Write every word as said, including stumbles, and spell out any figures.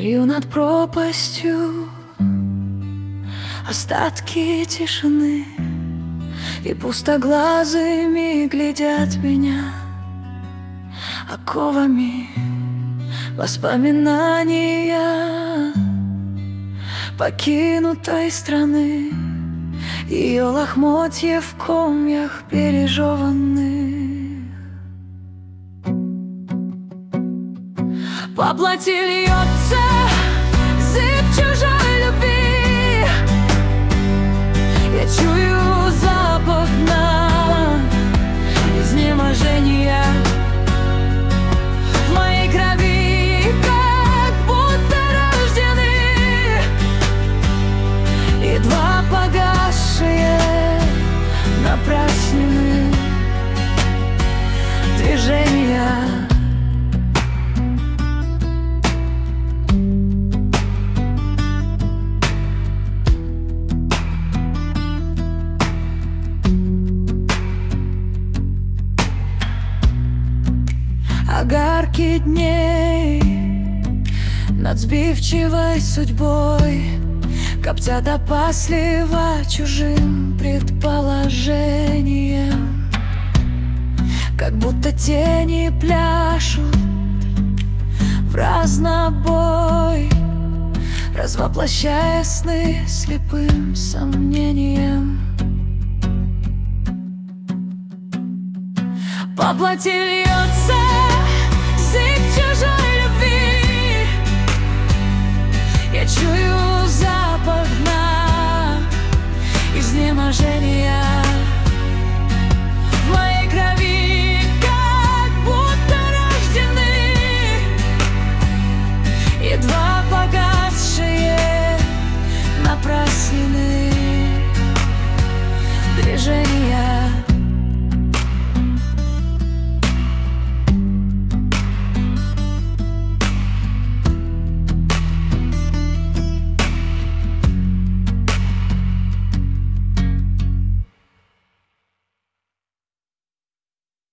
Печалью над пропастью остатки тишины, и пустоглазыми глядят меня оковами воспоминания покинутой страны, ее лохмотья в комьях пережеванных. По плоти льется зыбь чужой любви, я чую запах дна, изнеможения в моей крови, как будто рождены, едва погасшие напрасны движения. Огарки дней над сбивчивой судьбой коптят опасливо чужим предположением, как будто тени пляшут в разнобой, развоплощая сны слепым сомнением. По плоти льется